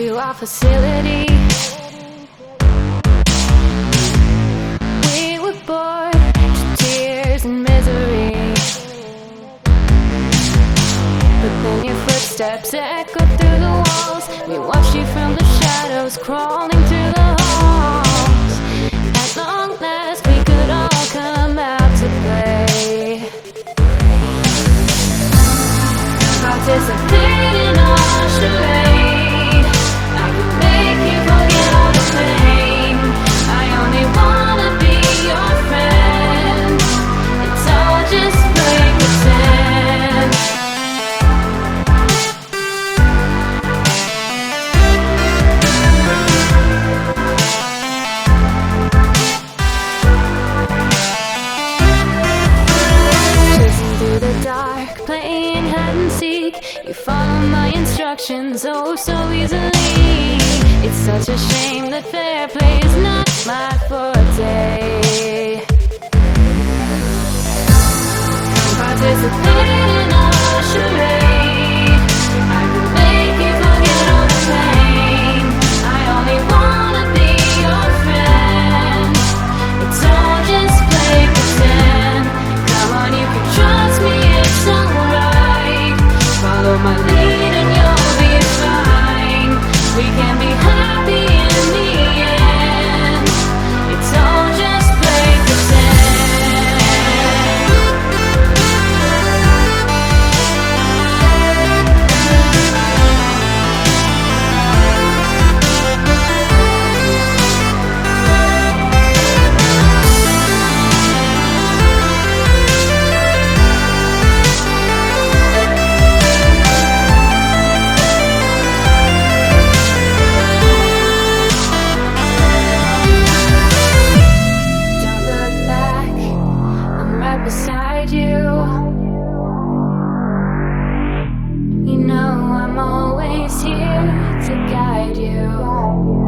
to our facility. We were bored to tears and misery, but then your footsteps echoed through the walls. We watched you from the shadows, crawling through the halls. At long last we could all come out to play, participate in our charade. I can make you forget all the pain. I only wanna be your friend. It's all just play pretend. Chasing through the dark, playing hide and seek. You follow my instructions oh so easily. It's such a shame that fair play is not my forte. Participate in our charade. I can make you forget all the pain. I only wanna be your friend. It's all just play pretend. Come on, you can trust me, it's alright. Follow my lead and you'll be fine. We can be happy in the end. It's all just play pretend. Don't look back, I'm right beside you. You know I'm always here to guide you.